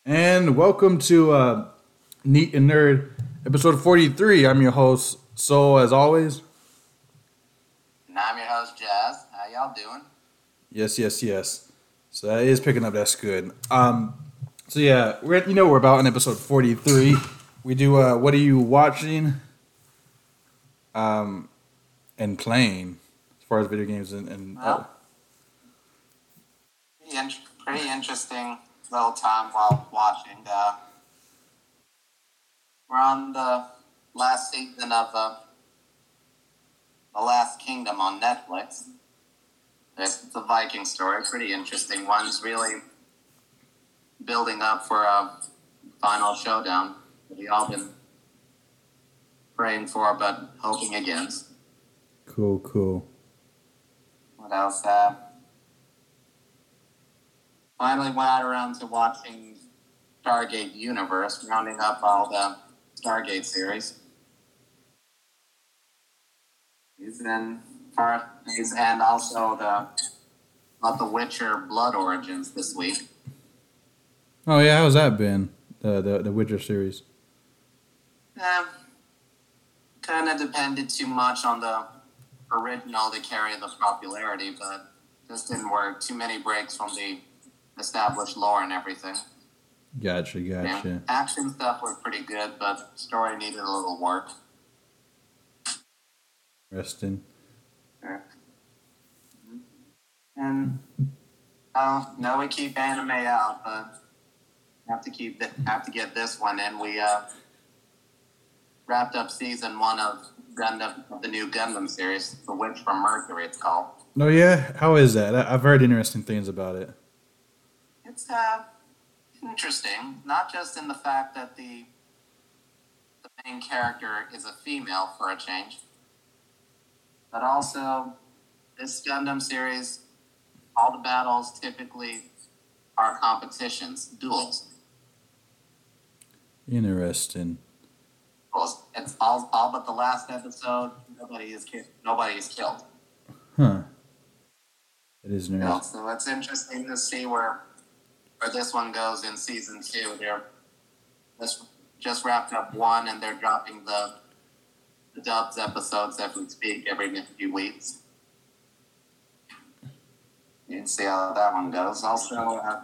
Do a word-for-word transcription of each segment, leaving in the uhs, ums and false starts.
And welcome to uh, Neat and Nerd, episode forty-three. I'm your host, Soul, as always. And I'm your host, Jazz. How y'all doing? Yes, yes, yes. So that is picking up. That's good. Um, so yeah, we're you know we're about in episode forty-three. We do. Uh, what are you watching? Um, and playing as far as video games and, and oh. Well, pretty, in- pretty interesting little time while watching. Uh, we're on the last season of uh, The Last Kingdom on Netflix. It's the Viking story. Pretty interesting one. It's really building up for a final showdown that we all been praying for but hoping against. Cool, cool. What else? Uh, finally went around to watching Stargate Universe, rounding up all the Stargate series. He's in part, he's and also the about the Witcher Blood Origins this week. Oh yeah, how's that been? The the the Witcher series. Eh, kind of depended too much on the original to carry the popularity, but just didn't work. Too many breaks from the established lore and everything. Gotcha, gotcha. Yeah. Action stuff was pretty good, but story needed a little work. Interesting. Sure. And uh, no, we keep anime out, but have to keep th- have to get this one in. We uh, wrapped up season one of Gundam, of the new Gundam series, The Witch from Mercury. It's called. Oh yeah, how is that? I- I've heard interesting things about it. It's uh, interesting, not just in the fact that the the main character is a female for a change, but also this Gundam series, all the battles typically are competitions, duels. Interesting. Duels. It's all, all but the last episode. Nobody is ki- nobody is killed. Huh. It is You know, interesting. so it's interesting to see where where this one goes in season two. They're just just wrapped up one, and they're dropping the the dubs episodes as we speak every few weeks. You can see how that one goes. Also, uh,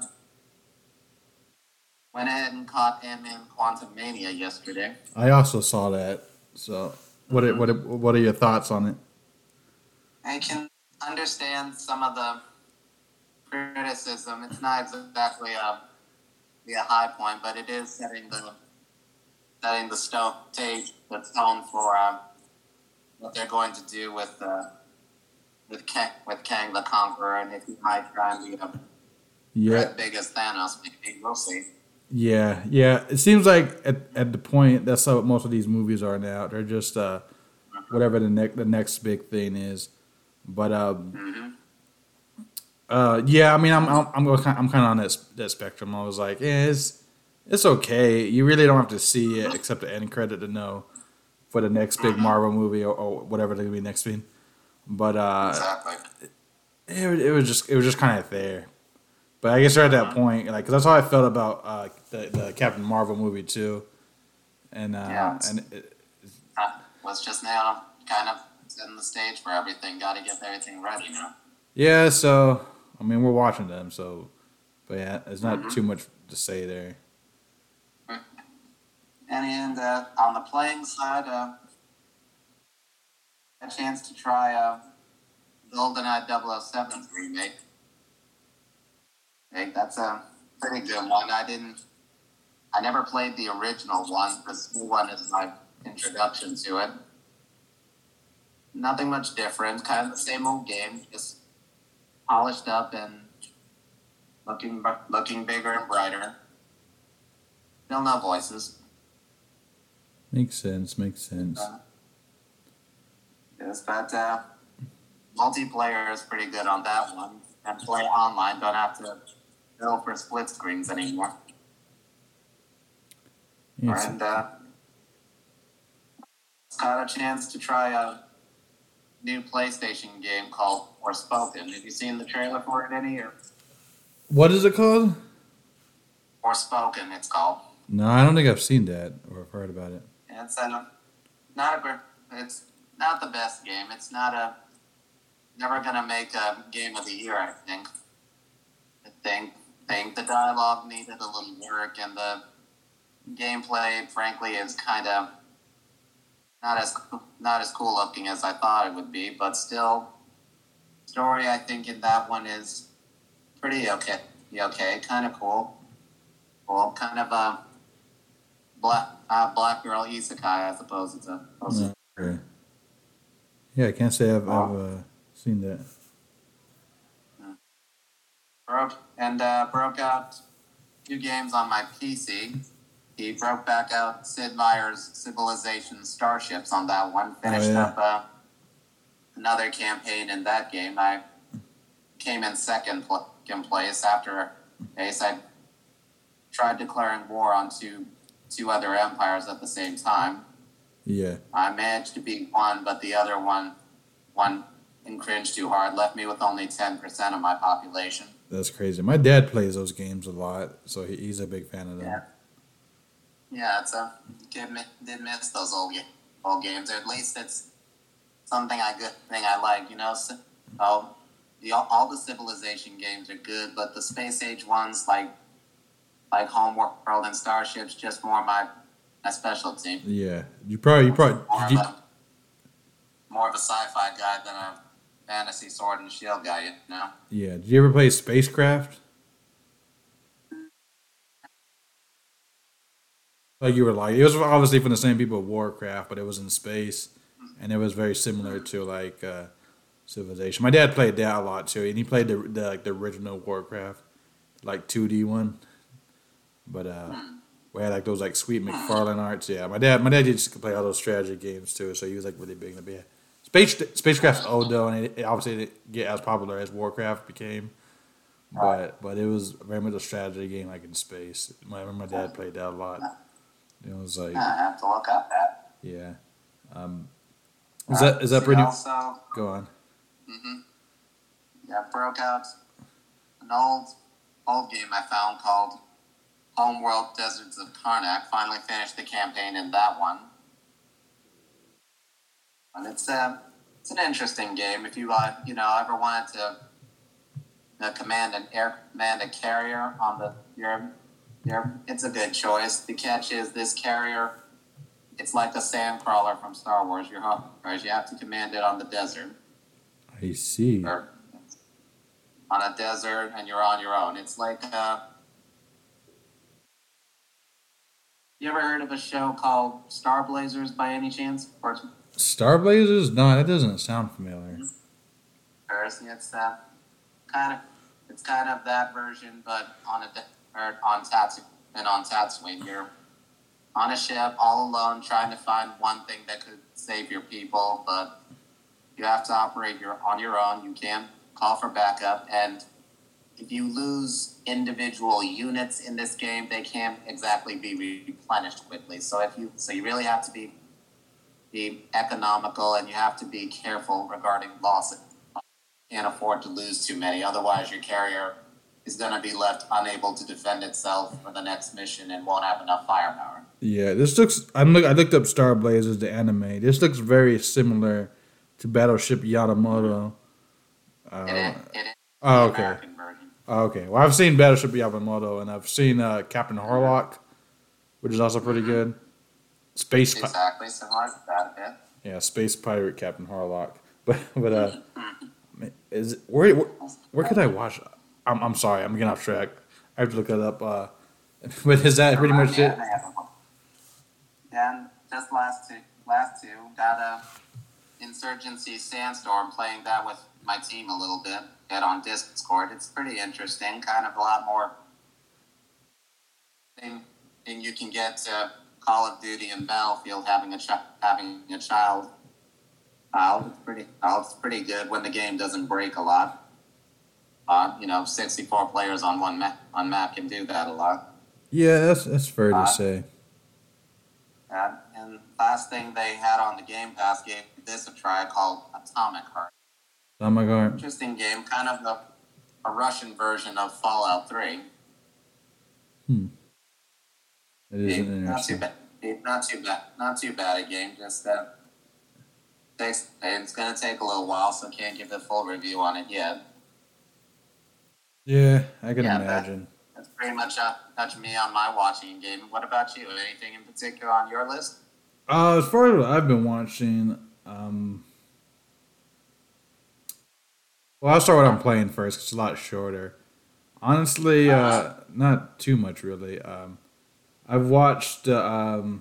went ahead and caught M in Quantum Mania yesterday. I also saw that. So, what are, what are, what are your thoughts on it? I can understand some of the criticism. It's not exactly a, be a high point, but it is setting the setting the sto- stage, the tone for uh, what they're going to do with uh, with Kang, with Kang the Conqueror, and if he might try and be the Yeah, threat big as Thanos, maybe we'll see. yeah, yeah. It seems like at, at the point that's how most of these movies are now. They're just uh, whatever the next the next big thing is. But um, Mm-hmm. uh, yeah, I mean, I'm I'm I'm, go- I'm kind of on that s- that spectrum. I was like, yeah, it's it's okay. You really don't have to see it except the end credit to know for the next big Mm-hmm. Marvel movie or, or whatever they're gonna be next week. But uh, Exactly. it, wa- it was just it was just kind of there. But I guess they're at that Mm-hmm. point, like, 'cause that's how I felt about uh, the the Captain Marvel movie too, and Yeah, uh, it's, and it, uh, was just now kind of setting the stage for everything. Got to get everything ready now. yeah. So I mean, we're watching them, so but yeah, there's not Mm-hmm. too much to say there. And uh, on the playing side, uh, a chance to try uh, GoldenEye double oh seven's remake. Hey, that's a pretty good one. I didn't, I never played the original one. This new one is my introduction to it. Nothing much different. Kind of the same old game, just polished up and looking looking bigger and brighter. Still no voices. Makes sense. Makes sense. Uh, yes, but uh, multiplayer is pretty good on that one. And play online. Don't have to go for split screens anymore. It's, And uh, got a chance to try a new PlayStation game called Forspoken. Have you seen the trailer for it any? Or what is it called? Forspoken, it's called. No, I don't think I've seen that or I've heard about it. It's uh, not a great. It's not the best game. It's not a. Never gonna make a game of the year. I think. I think. Think the dialogue needed a little work, and the gameplay, frankly, is kind of not as not as cool looking as I thought it would be. But still, story I think in that one is pretty okay. Okay, kind of cool. Cool, kind of a black uh, black girl isekai, I suppose it's a. No, okay. Yeah, I can't say I've, I've uh, seen that. Broke and uh, broke out two games on my P C. He broke back out Sid Meier's Civilization Starships on that one. Finished oh, yeah. up uh, another campaign in that game. I came in second pl- in place after Ace. I tried declaring war on two two other empires at the same time. Yeah. I managed to beat one, but the other one one cringed too hard. Left me with only ten percent of my population. That's crazy. My dad plays those games a lot, so he, he's a big fan of them. Yeah. Yeah, it's a did miss, did miss those old old games. Or at least it's something I good thing I like. You know, so, oh, the all the Civilization games are good, but the Space Age ones like like Homeworld and Starships just more my my specialty. Yeah, you probably you probably more of you, a more of a sci-fi guy than a fantasy sword and shield guy. You know. Yeah. Did you ever play Spacecraft? Like you were like, it was obviously from the same people of Warcraft, but it was in space, and it was very similar to like uh, Civilization. My dad played that a lot too, and he played the, the like the original Warcraft, like two D one. But uh, we had like those like sweet McFarlane arts. Yeah, my dad, my dad used to play all those strategy games too, so he was like really big into it. Space Spacecraft's old though, and it, it obviously didn't get as popular as Warcraft became. But but it was very much a strategy game, like in space. My my dad played that a lot. It was like, I have to look up that. yeah. Um, is that is that pretty? Also, go on. Mm-hmm. Yeah, broke out an old old game I found called Homeworld Deserts of Karnak. Finally finished the campaign in that one, and it's uh, it's an interesting game. If you uh, you know ever wanted to uh, command an air command a carrier on the your Yeah, it's a good choice. The catch is this carrier, it's like a sand crawler from Star Wars. You're whereas you have to command it on the desert. I see. Or on a desert, and you're on your own. It's like, uh, you ever heard of a show called Star Blazers by any chance? Or Star Blazers? No, that doesn't sound familiar. It's uh, kind of, it's kind of that version, but on a. Or on Tatooine, and on Tatooine, you're on a ship all alone, trying to find one thing that could save your people, but you have to operate your on your own. You can't call for backup, and if you lose individual units in this game, they can't exactly be replenished quickly. So if you, so you really have to be be economical, and you have to be careful regarding losses. You can't afford to lose too many, otherwise your carrier is going to be left unable to defend itself for the next mission and won't have enough firepower. Yeah, this looks. I'm look. I looked up Star Blazers, the anime. This looks very similar to Battleship Yamamoto. Uh, it is. It is oh, okay. Oh, okay. Well, I've seen Battleship Yamamoto, and I've seen uh, Captain Harlock, which is also pretty good. Space. Exactly. Similar to that. Yeah. Yeah, Space Pirate Captain Harlock. But but uh, is where where, where could I watch? I'm I'm sorry, I'm getting off track. I have to look that up. Uh, but is that pretty much it? And just last two, last two got a Insurgency Sandstorm. Playing that with my team a little bit. Get on Discord. It's pretty interesting. Kind of a lot more thing, thing you can get to Call of Duty and Battlefield having a ch- having a child. Uh, it's pretty. Uh, it's pretty good when the game doesn't break a lot. Uh, you know, sixty-four players on one map on map can do that a lot. Yeah, that's that's fair uh, to say. Uh, and last thing they had on the Game Pass gave this a try called Atomic Heart. Atomic Heart. Interesting game, kind of a, a Russian version of Fallout three. Hmm. It is Not too interesting. bad. Not too bad. Not too bad a game. Just uh, takes. It's gonna take a little while, so can't give a full review on it yet. Yeah, I can Yeah, that, imagine. that's pretty much uh, touched me on my watching game. What about you? Anything in particular on your list? Uh, as far as what I've been watching, um, well, I'll start what I'm playing first 'cause it's a lot shorter. Honestly, Uh, uh, not too much really. Um, I've watched. Uh, um,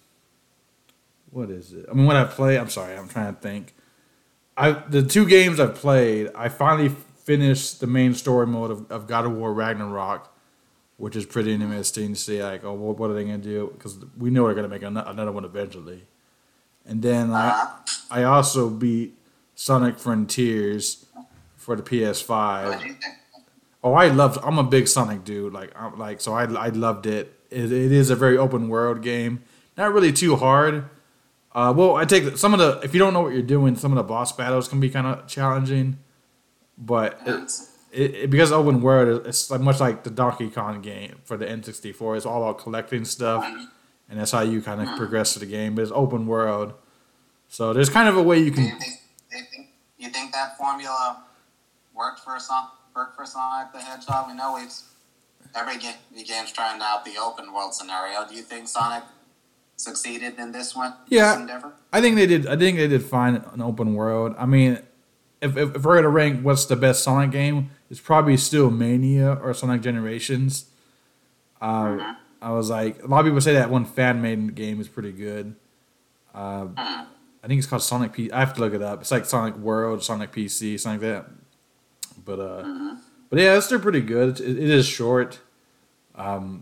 what is it? I mean, when I play, I'm sorry, I'm trying to think. I the two games I've played, I finally finished the main story mode of, of God of War Ragnarok, which is pretty interesting to see. Like, oh, what, what are they gonna do? Because we know they're gonna make ano- another one eventually. And then I uh, I also beat Sonic Frontiers for the P S what five. do you think? Oh, I loved. I'm a big Sonic dude. Like, I'm like, so I I loved it. It, it is a very open world game. Not really too hard. Uh, well, I take some of the. If you don't know what you're doing, some of the boss battles can be kind of challenging. But it, It's, it, it because it's open world, it's like much like the Donkey Kong game for the N sixty-four. It's all about collecting stuff, and that's how you kind of progress to the game. But it's open world, so there's kind of a way you do you can. think? Do you think? You think that formula worked for Son- worked for Sonic the Hedgehog? We know we've every game the game's trying out the open world scenario. Do you think Sonic succeeded in this one? This Yeah, endeavor? I think they did. I think they did fine in open world. I mean, if, if, if we're gonna rank what's the best Sonic game, it's probably still Mania or Sonic Generations. Uh, Mm-hmm. I was like, a lot of people say that one fan made game is pretty good. Uh, Mm. I think it's called Sonic P. I have to look it up. It's like Sonic World, Sonic P C, something like that. But uh, Mm-hmm. but yeah, it's still pretty good. It, it is short. Um,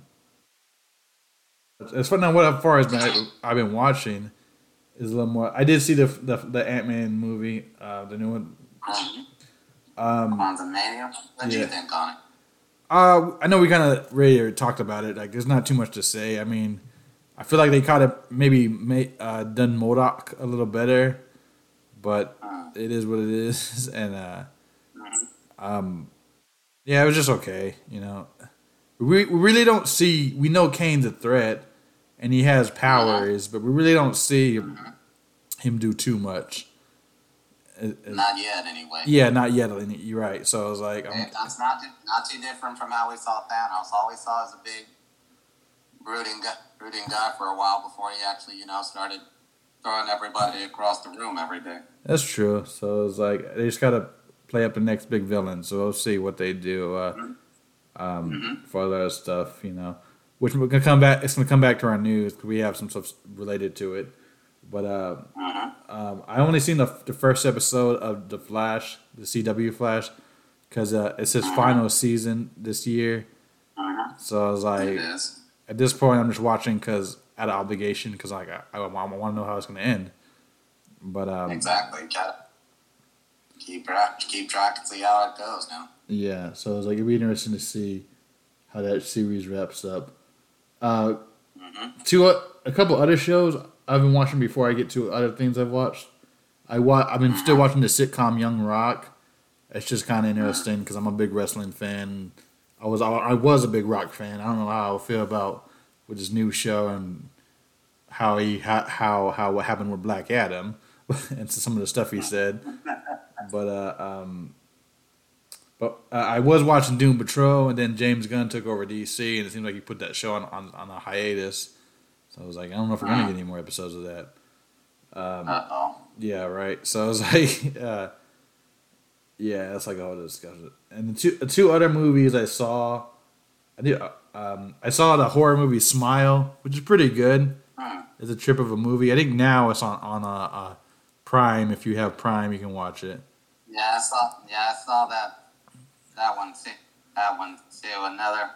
as far now, what as far as I, I've been watching is a little more. I did see the the, the Ant Man movie, uh, the new one. Mm-hmm. Um, Quantumania? What do you yeah. think on it? Uh, I know we kind of really talked about it. Like, there's not too much to say. I mean, I feel like they kind of maybe made, uh, done MODOK a little better, but Mm. it is what it is. And uh, Mhm. um, yeah, it was just okay. You know, we we really don't see. We know Kane's a threat, and he has powers, but we really don't see him do too much. It- it- Not yet, anyway. yeah, not yet. You're right. So I was like, I'm, Hey, That's not too, not too different from how we saw Thanos. All we saw is a big brooding guy, brooding guy for a while before he actually, you know, started throwing everybody across the room every day. that's true. So it was like they just gotta play up the next big villain. So we'll see what they do uh, um, Mm-hmm. for other stuff. You know, which we're gonna come back. It's gonna come back to our news because we have some stuff related to it. But uh, Mm-hmm. um, I only seen the, the first episode of the Flash, the C W Flash, because uh, it's his final season this year. Mm-hmm. So I was like, It is. at this point, I'm just watching because out of obligation, because like I, I, want to know how it's gonna end. But um, Exactly. Gotta keep track, keep track and see how it goes now. yeah, so it was like it'd be interesting to see how that series wraps up. Uh, Mm-hmm. two, o- a couple other shows I've been watching before I get to other things I've watched. I wa- I've been still watching the sitcom Young Rock. It's just kind of interesting because I'm a big wrestling fan. I was I was a big rock fan. I don't know how I feel about with his new show and how he how how, how what happened with Black Adam and some of the stuff he said. But uh, um, but uh, I was watching Doom Patrol, and then James Gunn took over D C, and it seemed like he put that show on, on, on a hiatus. So I was like, I don't know if we're gonna get any more episodes of that. Um, Uh oh. yeah, right. So I was like, uh, yeah, that's like a whole discussion. And the two the two other movies I saw, I did, uh, um, I saw the horror movie Smile, which is pretty good. It's a trip of a movie. I think now it's on on uh, uh, Prime. If you have Prime, you can watch it. Yeah, I saw. Yeah, I saw that. That one too. That one too. Another.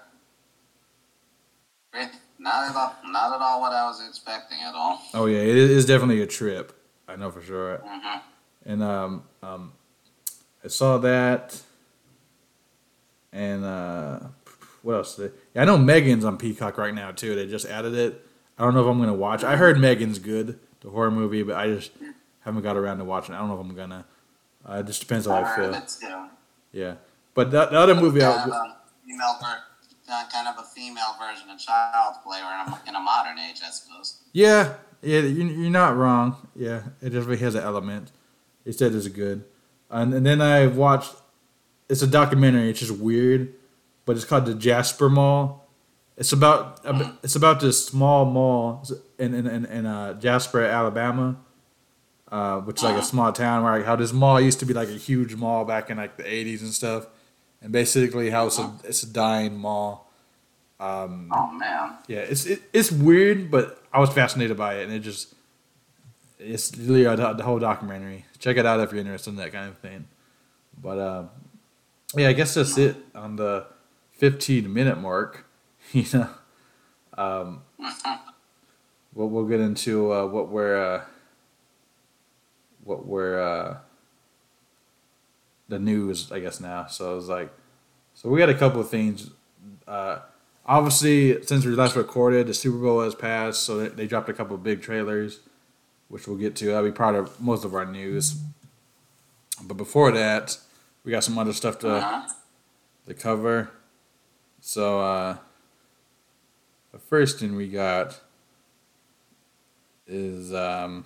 Not at all. Not at all what I was expecting at all. Oh yeah, it is definitely a trip. I know for sure. Mm-hmm. And um, um, I saw that. And uh, what else? Did yeah, I know Megan's on Peacock right now too. They just added it. I don't know if I'm gonna watch. I heard Megan's good, the horror movie, but I just haven't got around to watching. it. I don't know if I'm gonna. Uh, it just depends how I I heard feel. it too. Yeah, but the, the other movie, Kind I, of a female ver- uh, kind of a female version of Child's Play, or in a, in a modern age, I suppose. Yeah, yeah, you, you're not wrong. Yeah, it definitely has an element. They said it's good. And, and then I watched, it's a documentary, it's just weird, but it's called the Jasper Mall. It's about mm. it's about this small mall in in, in, in uh, Jasper, Alabama, uh, which is like a small town where like, how this mall used to be like a huge mall back in like the eighties and stuff. And basically how it's a, it's a dying mall. Um, oh, man. Yeah, it's it, it's weird, but I was fascinated by it, and it just, it's literally a, the whole documentary. Check it out if you're interested in that kind of thing. But, uh, yeah, I guess that's it on the fifteen-minute mark. You know, um, we'll, we'll get into uh, what we're, uh, what we're, uh, the news, I guess, now. So it was like, so we had a couple of things. Uh, obviously, since we last recorded, the Super Bowl has passed, so they, they dropped a couple of big trailers, which we'll get to. That'll be part of most of our news. But before that, we got some other stuff to uh-huh. to cover. So, uh, the first thing we got is um,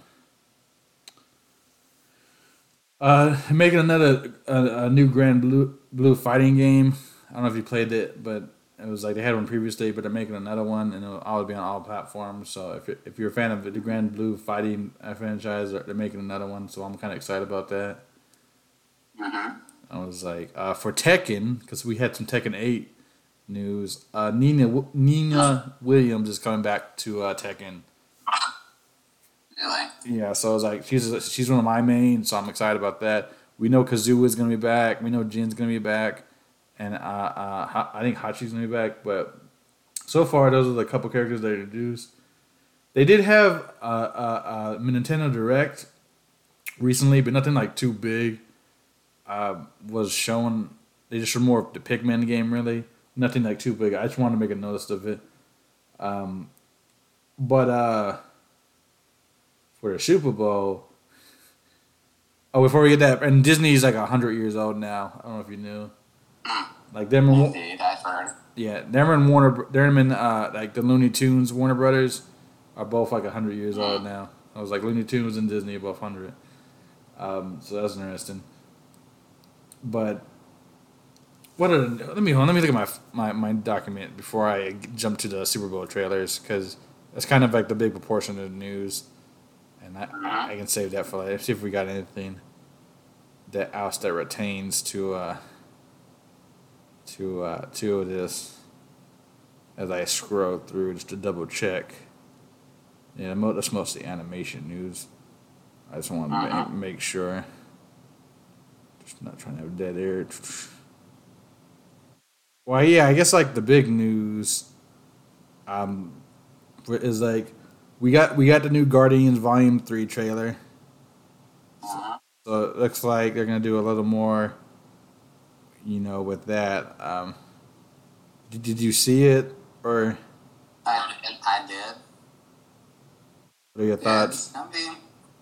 uh, making another a, a new Grand Blue Blue fighting game. I don't know if you played it, but it was like they had one previously, but they're making another one, and it'll always be on all platforms. So if you're, if you're a fan of the Grand Blue fighting franchise, they're making another one. So I'm kind of excited about that. Uh-huh. I was like, uh, for Tekken, because we had some Tekken eight news. Uh, Nina Nina Williams is coming back to uh, Tekken. Really? Yeah, so I was like, she's she's one of my main, so I'm excited about that. We know Kazuya's gonna be back. We know Jin's gonna be back, and uh, uh, I think Hachi's gonna be back. But so far, those are the couple characters they introduced. They did have uh, uh, uh, Nintendo Direct recently, but nothing like too big uh, was shown. They just showed more of the Pikmin game, really. Nothing like too big. I just wanted to make a notice of it. Um, but uh, for the Super Bowl, oh, before we get that, and Disney's like a hundred years old now. I don't know if you knew. Like them, Indeed, I've heard. Yeah, them and Warner, them and uh, like the Looney Tunes, Warner Brothers, are both like a hundred years mm. old now. I was like Looney Tunes and Disney are both hundred. Um, so that's interesting. But. What are, let me hold on, let me look at my, my my document before I jump to the Super Bowl trailers, because that's kind of like the big proportion of the news, and I I can save that for later. See if we got anything that else that retains to uh to uh to this as I scroll through just to double check. Yeah, that's mostly animation news. I just want to uh-huh. make, make sure. Just not trying to have dead air. Well, yeah, I guess like the big news, um, is like we got we got the new Guardians Volume Three trailer. So, so it looks like they're gonna do a little more, you know, with that. Um, did did you see it or? I I did. What are your thoughts? I mean,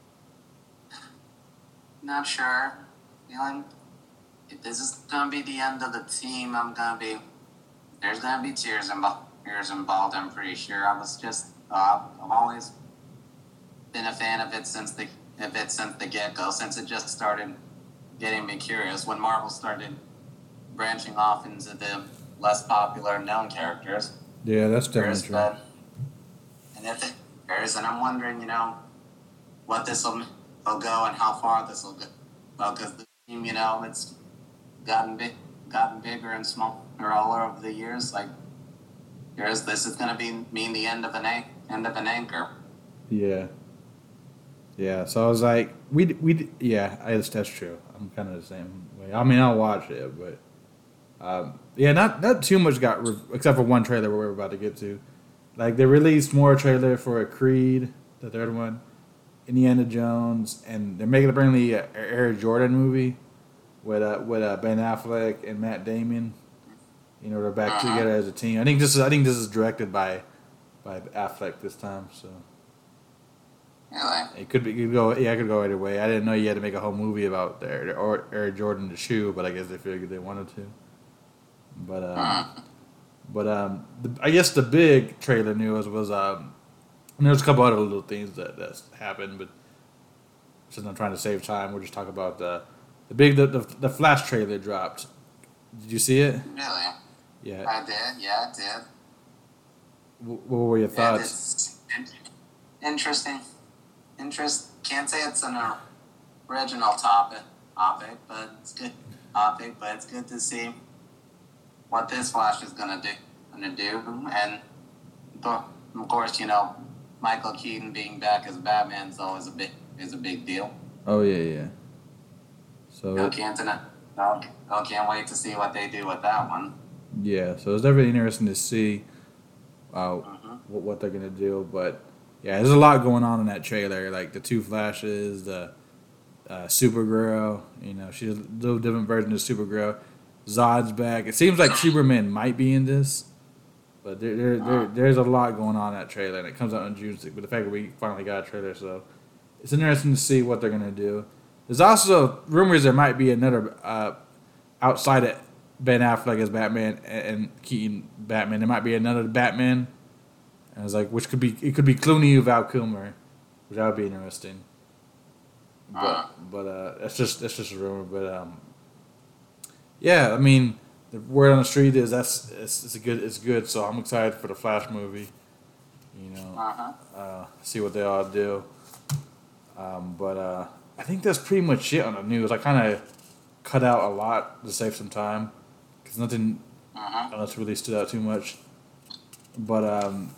not sure. Feeling. If this is gonna be the end of the team, I'm gonna be. There's gonna be tears involved. Tears involved. I'm pretty sure. I was just. Uh, I've always been a fan of it since the of it since the get go. Since it just started getting me curious when Marvel started branching off into the less popular known characters. Yeah, that's definitely true. But, and if it airs, and I'm wondering, you know, what this will go and how far this will go. Well, because the team, you know, it's. gotten big, gotten bigger and smaller all over the years. Like, here's this is gonna be mean the end of an an- end of an anchor. Yeah. Yeah. So I was like, we we yeah, I guess that's true. I'm kind of the same way. I mean, I'll watch it, but um, yeah, not not too much got re- except for one trailer we're about to get to. Like they released more trailer for Creed, the third one, Indiana Jones, and they're making apparently a Air Jordan movie. With uh, with uh, Ben Affleck and Matt Damon, you know they're back uh-huh. together as a team. I think this is I think this is directed by by Affleck this time. So really, it could be it could go yeah it could go either way. I didn't know you had to make a whole movie about the Air, or Air Jordan the shoe, but I guess they figured they wanted to. But uh, uh-huh. But um, the, I guess the big trailer news was um, and there's a couple other little things that that's happened, but since I'm trying to save time, we'll just talk about the the big the, the, the Flash trailer dropped. Did you see it? Really? Yeah. I did. Yeah, I did. W- what were your And thoughts? it's interesting. Interest. Can't say it's an original topic, topic, but it's good topic. But it's good to see what this Flash is gonna do. Gonna do, and of course, you know, Michael Keaton being back as Batman is always a big is a big deal. Oh yeah, yeah. So No can't no, no, can't wait to see what they do with that one. yeah, so it's definitely interesting to see uh, Mm-hmm. what, what they're gonna do. But yeah, there's a lot going on in that trailer. Like the two Flashes, the uh, Supergirl. You know, she's a little different version of Supergirl. Zod's back. It seems like Superman might be in this, but there, there, there there's a lot going on in that trailer, and it comes out on June sixth. But the fact that we finally got a trailer, so it's interesting to see what they're gonna do. There's also rumors there might be another uh, outside of Ben Affleck as Batman and, and Keaton Batman. There might be another Batman. And I was like, which could be it could be Clooney or Val Kilmer, which that would be interesting. Uh-huh. But but uh, that's just that's just a rumor. But um, yeah, I mean, the word on the street is that's it's, it's a good it's good. So I'm excited for the Flash movie. You know, Uh-huh. uh, see what they all do. Um, but uh, I think that's pretty much it on the news. I kind of cut out a lot to save some time because nothing Uh-huh. else really stood out too much. But um,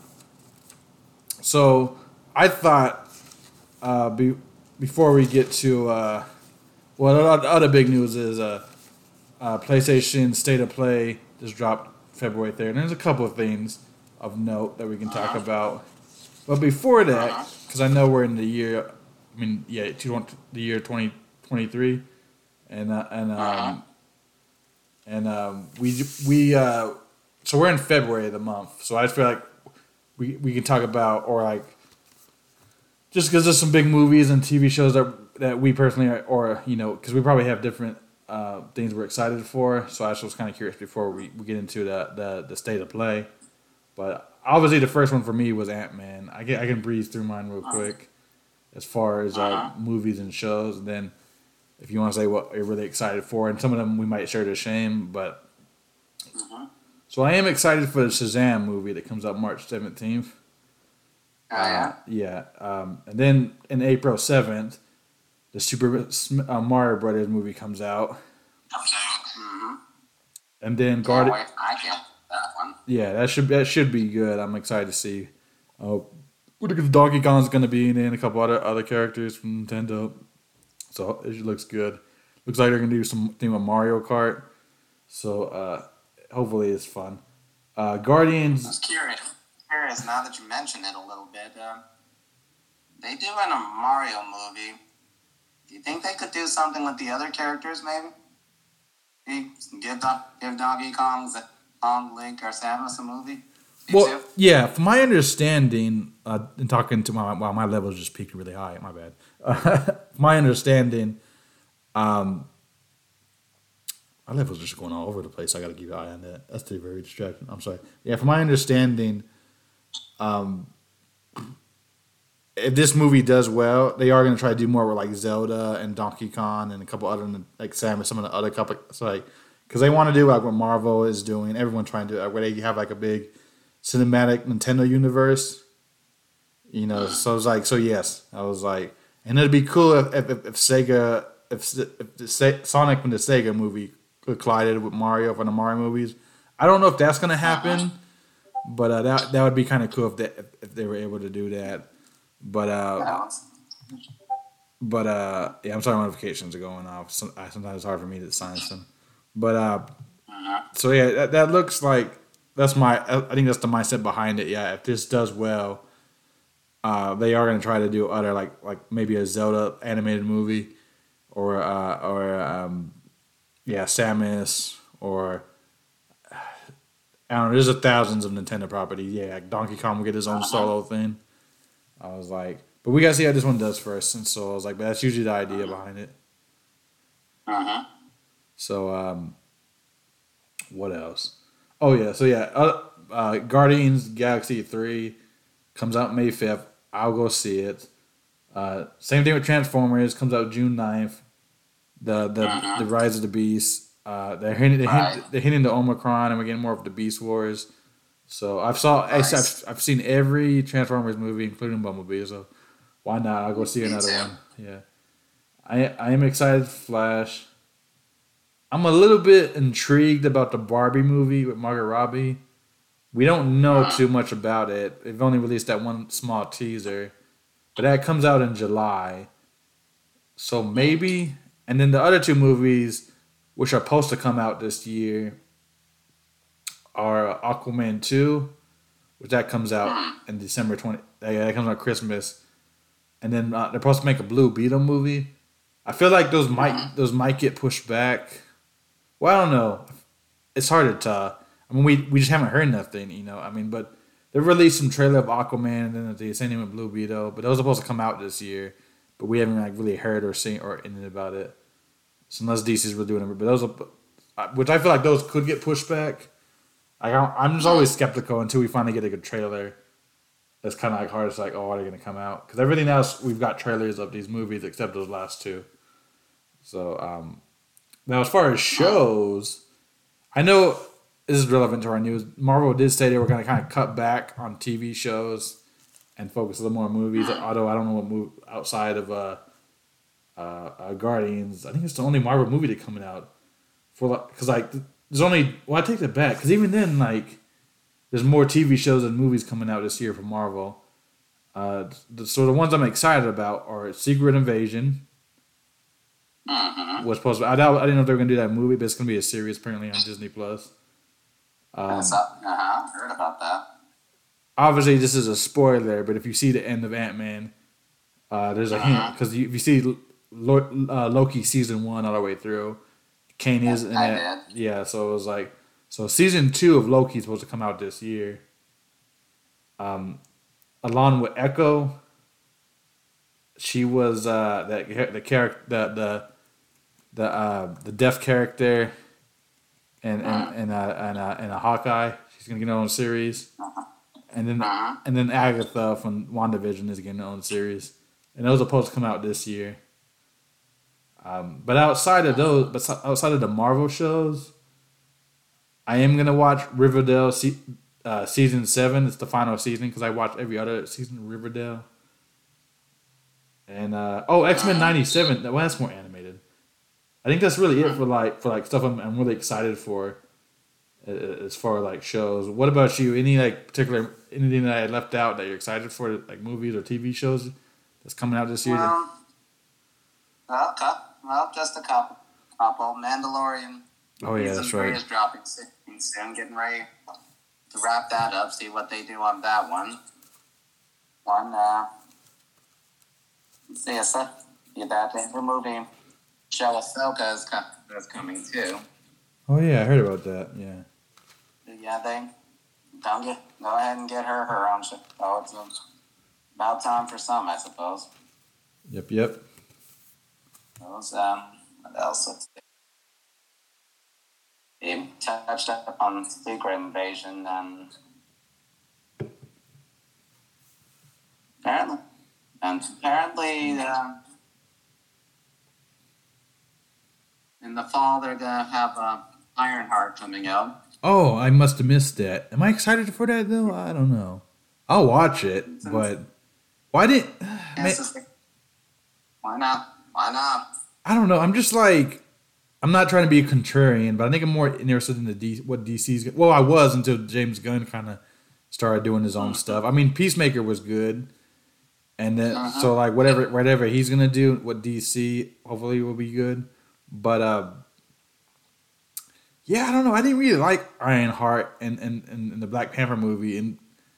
so I thought uh, be, before we get to uh, well, the other big news is uh, uh, PlayStation State of Play just dropped February third. And there's a couple of things of note that we can talk Uh-huh. about. But before that, Uh-huh. because I know we're in the year, I mean, yeah, the year twenty twenty-three, and uh, and um, Uh-huh. and um, we we uh, so we're in February of the month. So I just feel like we we can talk about or like just because there's some big movies and T V shows that that we personally are, or you know because we probably have different uh, things we're excited for. So I just was kind of curious before we, we get into the, the the state of play. But obviously the first one for me was Ant-Man. I can I can breeze through mine real quick as far as uh, Uh-huh. movies and shows, and then if you want to say what you're really excited for, and some of them we might share the shame, but Uh-huh. so I am excited for the Shazam movie that comes out March seventeenth. Oh, yeah. Yeah, um, and then in April seventh, the Super uh, Mario Brothers movie comes out, Mm-hmm. and then Can't Guardian. wait. I can't wait for that one. Yeah, that should that should be good. I'm excited to see. Uh, because Donkey Kong's gonna be in it and a couple other other characters from Nintendo, so it looks good. Looks like they're gonna do something with Mario Kart, so uh, hopefully it's fun. Uh, I was Guardians. curious. Curious now that you mention it a little bit. Um, they do in a Mario movie. Do you think they could do something with the other characters? Maybe Maybe give Don- give Donkey Kong, Z- Kong, Link, or Samus a movie. You Well, too? yeah, from my understanding, uh, and talking to my wow, my levels just peaked really high. My bad. Uh, my understanding, um, my levels are just going all over the place. I got to keep an eye on that. That's too very distracting. I'm sorry. Yeah, from my understanding, um, if this movie does well, they are going to try to do more with like Zelda and Donkey Kong and a couple other like Samus, some of the other couple. So like, because they want to do like what Marvel is doing. Everyone trying to do like, where they have like a big cinematic Nintendo universe. You know, so I was like, so yes, I was like, and it'd be cool if if, if, if Sega, if, if the Se- Sonic from the Sega movie collided with Mario from the Mario movies. I don't know if that's gonna happen, but uh, that that would be kind of cool if they if, if they were able to do that. But uh, Yeah, it's- but uh, yeah, I'm sorry, notifications are going off. Some, I, sometimes it's hard for me to sign some. But uh, Mhm. so yeah, that, that looks like that's my. I think that's the mindset behind it. Yeah, if this does well, uh, they are going to try to do other like like maybe a Zelda animated movie, or uh, or um, yeah, Samus, or I don't know. There's a thousands of Nintendo properties. Yeah, like Donkey Kong will get his own solo thing. I was like, but we gotta see how this one does first. And so I was like, but that's usually the idea behind it. Mhm. So um, what else? Oh yeah, so yeah, uh, uh, Guardians Galaxy three comes out May fifth. I'll go see it. Uh, same thing with Transformers, comes out June ninth. The the Mm-hmm. the Rise of the Beast. Uh, they're hinting they're, Right. hint, they're hinting to Omicron, and we're getting more of the Beast Wars. So I've saw Nice. I've, I've seen every Transformers movie, including Bumblebee. So why not? I'll go see Me another too. one. Yeah, I I am excited for Flash. I'm a little bit intrigued about the Barbie movie with Margot Robbie. We don't know Uh-huh. too much about it. They've only released that one small teaser, but that comes out in July. So maybe, and then the other two movies, which are supposed to come out this year, are Aquaman two, which that comes out in December twentieth. Yeah, that comes out Christmas, and then uh, they're supposed to make a Blue Beetle movie. I feel like those might those might get pushed back. Well, I don't know. It's hard to tell. I mean, we we just haven't heard nothing, you know. I mean, but they released some trailer of Aquaman and then the same thing with Blue Beetle, but those are supposed to come out this year. But we haven't like really heard or seen or anything about it. So unless D C's were doing it, but those are, which I feel like those could get pushed back. I don't, I'm just always skeptical until we finally get a good trailer. It's kind of like hard. It's like, oh, are they going to come out? Because everything else we've got trailers of these movies except those last two. So um, now as far as shows, I know this is relevant to our news. Marvel did say they were going to kind of cut back on T V shows and focus a little more on movies. Although I don't know what move outside of uh, uh, uh, Guardians. I think it's the only Marvel movie that's coming out for because like there's only well I take that back because even then like there's more T V shows and movies coming out this year for Marvel. Uh, the, so the ones I'm excited about are Secret Invasion. Mm-hmm. Was supposed to, I, doubt, I didn't know if they were gonna do that movie, but it's gonna be a series apparently on Disney Plus. Um, uh-huh. Heard about that. obviously, this is a spoiler, but if you see the end of Ant Man, uh, there's a Uh-huh. hint because you, if you see Lo- uh, Loki season one all the way through, Kane is in I that. Yeah, so it was like so season two of Loki is supposed to come out this year. Um, along with Echo, she was uh that the character the the the uh the deaf character, and and and uh, and uh, and a Hawkeye. She's gonna get her own series, and then Uh-huh. and then Agatha from WandaVision is getting her own series, and those are supposed to come out this year. Um, but outside of those, but so- outside of the Marvel shows, I am gonna watch Riverdale se- uh, season seven. It's the final season because I watch every other season of Riverdale. And uh, oh, X Men ninety-seven. Well, that's more animated. I think that's really it for like for like stuff I'm, I'm really excited for, uh, as far as like shows. What about you? Any like particular anything that I left out that you're excited for, like movies or T V shows that's coming out this year? Well, well, cou- well, just a couple. Couple. Mandalorian. Oh yeah, Season that's three right. is dropping soon. soon. Getting ready to wrap that up. See what they do on that one. One. Uh, let's see, it's a, yeah, that thing. We're moving. Show Ahsoka is, co- is coming too. Oh yeah, I heard about that. Yeah. Yeah, they don't get. Go ahead and get her her own show. Oh, it's um, about time for some, I suppose. Yep. Yep. Those, um, what else? Let's see. He touched up on Secret Invasion and apparently, and apparently, um, in the fall they're gonna have uh, Ironheart coming out. Oh, I must have missed that. Am I excited for that though? I don't know. I'll watch it, but why didn't? Man, Yes, it's- why not? Why not? I don't know. I'm just like, I'm not trying to be a contrarian, but I think I'm more interested in the D, what D C's. Well, I was until James Gunn kind of started doing his own stuff. I mean, Peacemaker was good, and then Uh-huh. so like whatever whatever he's gonna do, what D C hopefully will be good. But uh, yeah, I don't know. I didn't really like Ironheart and and, and, and the Black Panther movie, and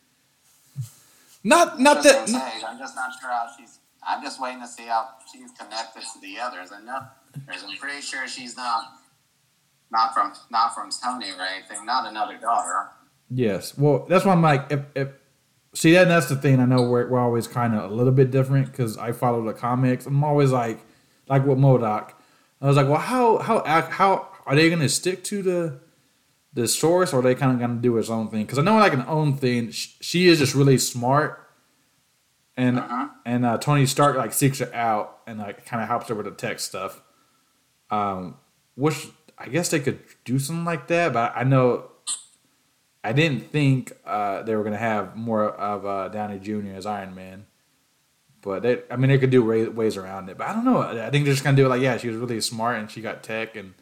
not not Just that. gonna say, I'm just not sure how she's. I'm just waiting to see how she's connected to the others. I know, because I'm pretty sure she's not, not from not from Tony or anything. Not another daughter. Yes. Well, that's why I'm like, if, if see that that's the thing. I know we're we're always kind of a little bit different because I follow the comics. I'm always like, like with MODOK. I was like, well, how how act- how are they gonna stick to the the source, or are they kind of gonna do its own thing? Because I know like an own thing. She, she is just really smart, and Uh-huh. and uh, Tony Stark like seeks her out and like kind of helps her with the tech stuff. Um, which I guess they could do something like that, but I know I didn't think uh, they were gonna have more of uh, Downey Junior as Iron Man. But they, I mean, they could do way, ways around it. But I don't know. I think they're just gonna do it like, yeah, she was really smart and she got tech, and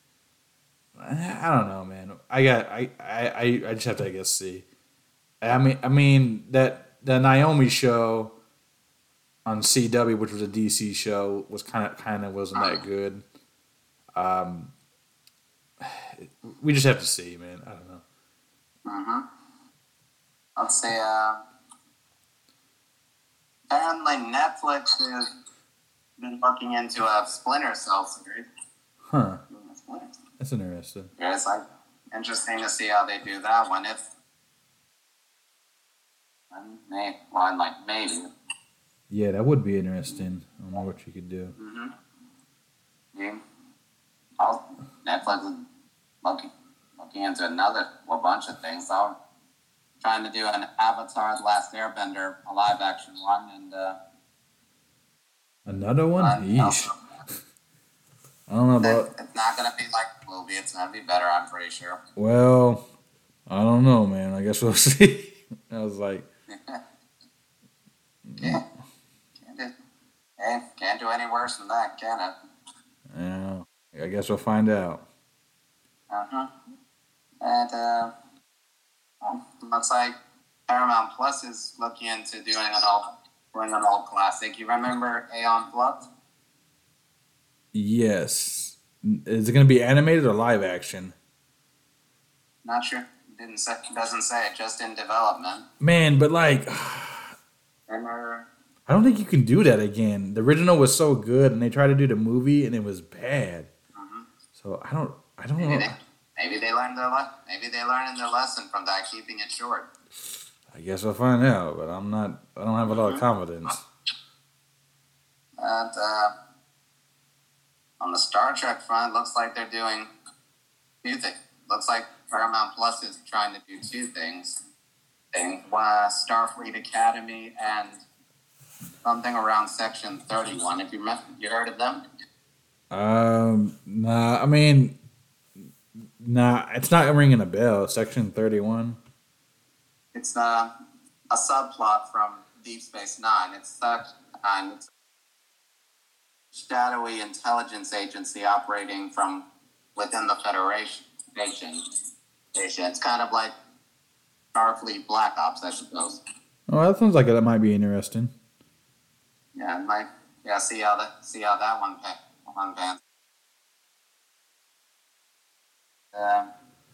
I don't know, man. I got, I, I, I just have to, I guess, see. I mean, I mean that the Naomi show on C W, which was a D C show, was kind of, kind of wasn't that good. Um, we just have to see, man. I don't know. Mm-hmm. Let's see. Uh, apparently, Netflix has been looking into a Splinter Cell series. Huh. That's interesting. Yeah, it's like interesting to see how they do that one. If maybe, well, like maybe. Yeah, that would be interesting. I don't know what you could do. Mm-hmm. Yeah. I'll, Netflix is looking looking into another a bunch of things. I'm trying to do an Avatar: The Last Airbender, a live action one, and uh, another one. Uh, Yeesh. I don't know about. It's not gonna be like the movie. It's gonna be better. I'm pretty sure. Well, I don't know, man. I guess we'll see. I was like, yeah, can't do. Hey, can't do any worse than that, can it? yeah. I guess we'll find out. Uh huh. And uh, well, looks like Paramount Plus is looking into doing an old, doing an old classic. You remember Aeon Flux? Yes. Is it going to be animated or live action? Not sure. Didn't say. Doesn't say. Just in development. Man, but like, Remember? I don't think you can do that again. The original was so good, and they tried to do the movie, and it was bad. Mm-hmm. So I don't. I don't Maybe know. they, maybe they learned their le- Maybe they learned their lesson from that, keeping it short. I guess we'll find out, but I'm not. I don't have a lot of confidence. And uh, on the Star Trek front, looks like they're doing two things. Looks like Paramount Plus is trying to do two things. Things, uh, Starfleet Academy and something around Section thirty-one. Have you met, you heard of them? Um. Nah. I mean, nah. It's not ringing a bell. Section thirty-one. It's uh, a subplot from Deep Space Nine. It's such and it's a shadowy intelligence agency operating from within the Federation. Station. It's kind of like Starfleet Black Ops, I suppose. Oh, that sounds like that might be interesting. Yeah, it might. Yeah, see how that see how that one pan, one pans. Uh,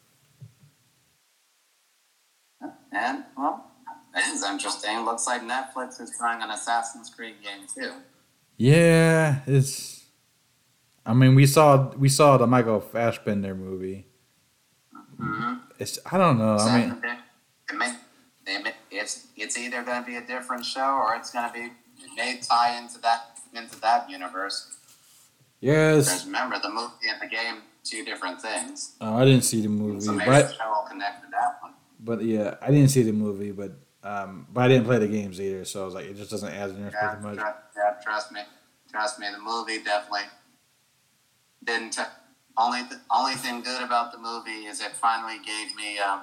and well, that is interesting. Looks like Netflix is trying an Assassin's Creed game too. Yeah, it's. I mean, we saw we saw the Michael Fassbender movie. Mm-hmm. It's. I don't know. I mean, it may, they may, it's it's either going to be a different show or it's going to be it may tie into that into that universe. yes. Because remember, the movie and the game, two different things. Oh, I didn't see the movie, So maybe but the show will connect to that one. but yeah, I didn't see the movie, but um, but I didn't play the games either, so I was like, it just doesn't add interest Yeah, pretty much. tr- yeah, trust me, trust me. The movie definitely didn't. T- only th- only thing good about the movie is it finally gave me um,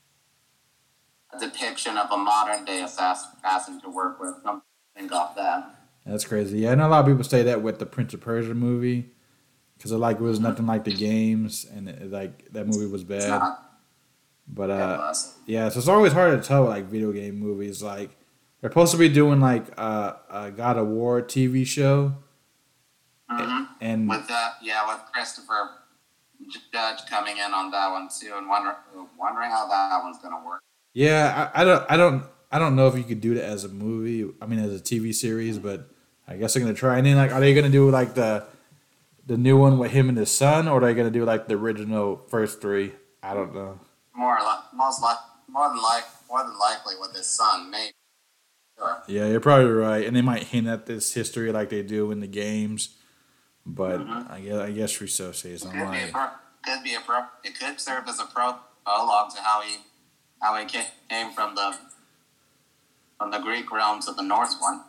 a depiction of a modern day assassin, assassin to work with. Something got that. That's crazy. Yeah, I know a lot of people say that with the Prince of Persia movie, because it like it was nothing like the games, and it, like that movie was It's bad. not. But It uh, was. yeah, so it's always hard to tell like video game movies. Like they're supposed to be doing like uh, a God of War T V show, Mm-hmm. and With that, yeah, with Christopher Judge coming in on that one too, and wonder, wondering how that one's gonna work. yeah, I, I don't, I don't, I don't know if you could do that as a movie. I mean, as a T V series, but I guess they're gonna try. And then like, are they gonna do like the the new one with him and his son, or are they gonna do like the original first three? I don't know. More like, most like, more than like, more than likely with his son, maybe. Sure. Yeah, you're probably right, and they might hint at this history like they do in the games. But Mhm. I guess I guess we still see Could some be, like a, could be a pro. It could serve as a pro prologue to how he how he came from the from the Greek realm to the Norse one.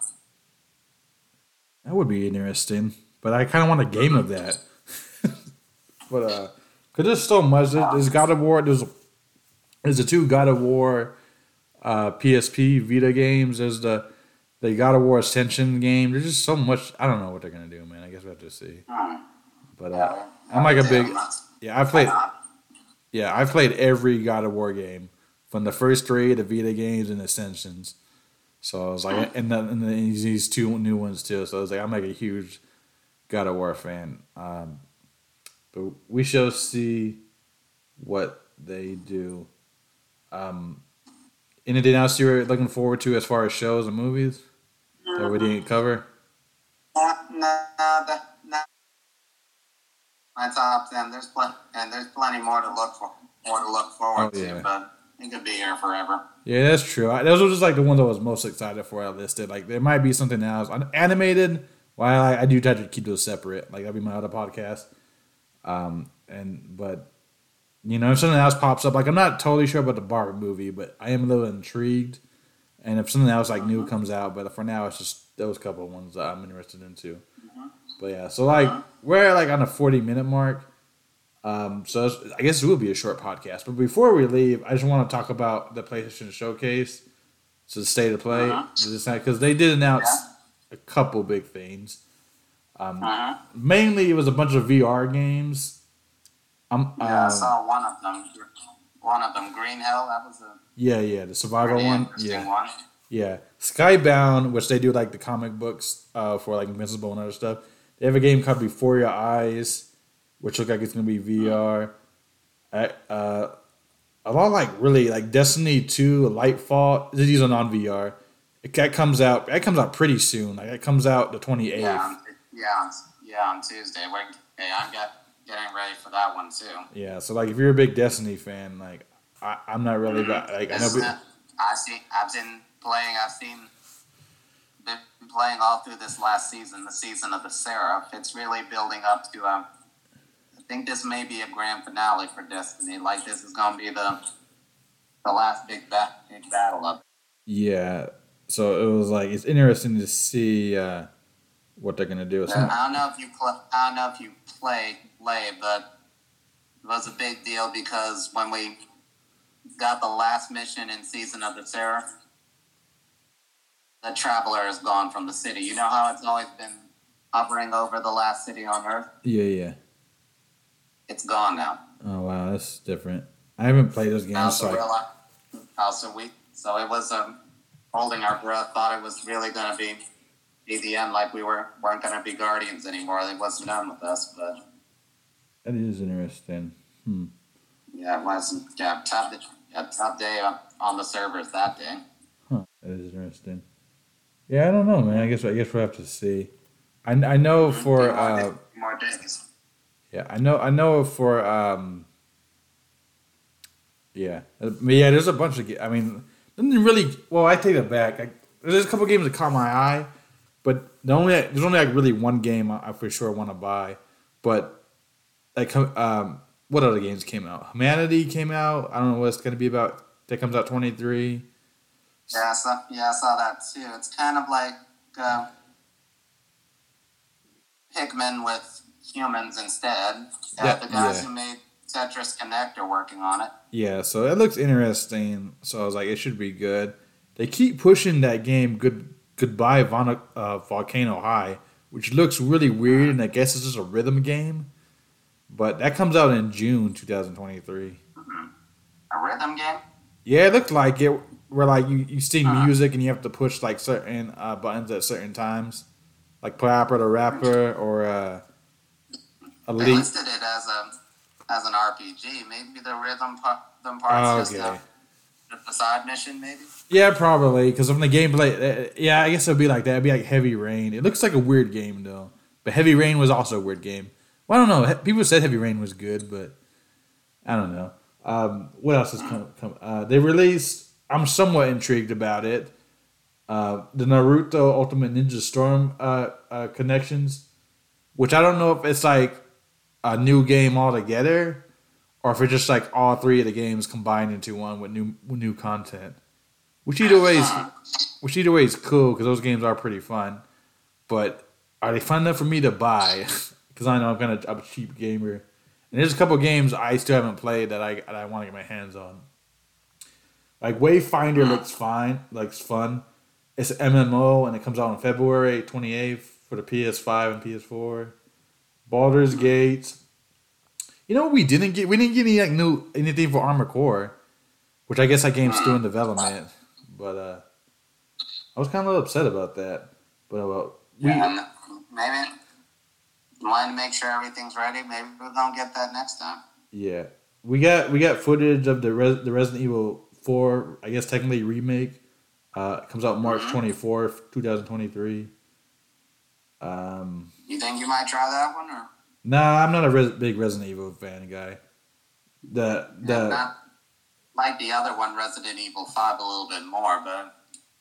That would be interesting, but I kind of want a game of that. But uh, cause there's so much. There's God of War. There's there's the two God of War uh, P S P Vita games. There's the the God of War Ascension game. There's just so much. I don't know what they're gonna do, man. I guess we have to see. But uh, I'm like a big yeah. I played yeah. I played every God of War game from the first three, the Vita games, and Ascensions. So I was like, and then, and then these two new ones too. So I was like, I'm like a huge God of War fan. Um, but we shall see what they do. Um, anything else you're looking forward to as far as shows and movies that we didn't cover? No, no, no, no. My top ten. There's plenty, and there's plenty more to look for, more to look forward oh, yeah. to. But it could be here forever. Yeah, that's true. I, those were just like the ones I was most excited for. I listed like there might be something else animated. While I, I do try to keep those separate, like that'll be my other podcast. Um, and but you know, if something else pops up, like I'm not totally sure about the Barbie movie, but I am a little intrigued. And if something else like new comes out, but for now it's just those couple of ones that I'm interested in too. Mm-hmm. But yeah, so like we're like on a forty minute mark. Um, so I guess it will be a short podcast. But before we leave, I just want to talk about the PlayStation Showcase, so the state of play, because uh-huh. they did announce yeah. a couple big things. Um, uh-huh. Mainly, it was a bunch of V R games. Um, yeah, um, I saw one of them. One of them, Green Hell. That was a yeah, yeah, the survival one. Yeah, one. yeah. Skybound, which they do like the comic books uh, for like Invincible and other stuff. They have a game called Before Your Eyes, which looks like it's gonna be V R. Uh, a lot like really like Destiny two, Lightfall. These are non V R. It, that comes out. That comes out pretty soon. Like it comes out the twenty eighth. Yeah, yeah, yeah. On Tuesday, we're hey, I'm get, getting ready for that one too. Yeah, so like if you're a big Destiny fan, like I, I'm not really mm-hmm. like I know. Be- I see. I've been playing. I've seen. Been playing all through this last season, the season of the Seraph. It's really building up to um. I think this may be a grand finale for Destiny. Like this is gonna be the the last big ba- big battle of. Yeah, so it was like it's interesting to see uh, what they're gonna do. Some- I don't know if you pl- I don't know if you play play, but it was a big deal because when we got the last mission in Season of the Seraph, the Traveler is gone from the city. You know how it's always been hovering over the last city on Earth? Yeah, yeah. It's gone now. Oh wow, that's different. I haven't played those games. Also, so realized, also we so it was um, holding our breath. Thought it was really gonna be be the end. Like we were weren't gonna be Guardians anymore. It wasn't done with us. But that is interesting. Hmm. Yeah, it was. Yeah, top yeah, top day on, on the servers that day. Huh. That is interesting. Yeah, I don't know, man. I guess I guess we'll have to see. I I know for more, uh, days, more days. Yeah, I know. I know for um. Yeah, but yeah. There's a bunch of. I mean, didn't really. Well, I take it back. I, there's a couple games that caught my eye, but the only there's only like really one game I, I for sure want to buy. But like, um, what other games came out? Humanity came out. I don't know what it's gonna be about. That comes out twenty-three. Yeah, I saw, yeah, I saw that too. It's kind of like uh, Pikmin with humans instead. Yeah, yeah, the guys yeah. who made Tetris Connect are working on it. Yeah, so it looks interesting. So I was like, it should be good. They keep pushing that game, Good Goodbye Von- uh, Volcano High, which looks really weird, and I guess it's just a rhythm game. But that comes out in June twenty twenty-three. Mm-hmm. A rhythm game? Yeah, it looked like it. Where like you, you sing uh-huh. music and you have to push like certain uh, buttons at certain times, like Parappa the Rapper or uh, Elite. They listed it as a as an R P G. Maybe the rhythm part, them parts okay. just a, a side mission, maybe. Yeah, probably because from the gameplay. Uh, yeah, I guess it'd be like that. It'd be like Heavy Rain. It looks like a weird game though, but Heavy Rain was also a weird game. Well, I don't know. People said Heavy Rain was good, but I don't know. Um, what else has come? come uh, they released. I'm somewhat intrigued about it. Uh, the Naruto Ultimate Ninja Storm uh, uh, connections, which I don't know if it's like a new game altogether or if it's just like all three of the games combined into one with new with new content. Which either way is which either way is cool because those games are pretty fun. But are they fun enough for me to buy? Because I know I'm kind of I'm a cheap gamer, and there's a couple games I still haven't played that I that I want to get my hands on. Like Wayfinder looks fine, looks fun. It's an M M O and it comes out on February twenty-eighth for the P S five and P S four. Baldur's Gate. You know what we didn't get? We didn't get any like new anything for Armored Core, which I guess that game's still in development. But uh, I was kind of a little upset about that. But uh, we yeah, maybe wanting to make sure everything's ready. Maybe we're gonna get that next time. Yeah, we got we got footage of the Res, the Resident Evil four. I guess technically remake. Uh, it comes out March twenty-fourth, twenty twenty-three. Um, you think you might try that one, or? Nah, I'm not a res- big Resident Evil fan guy. The the yeah, not like the other one, Resident Evil five, a little bit more, but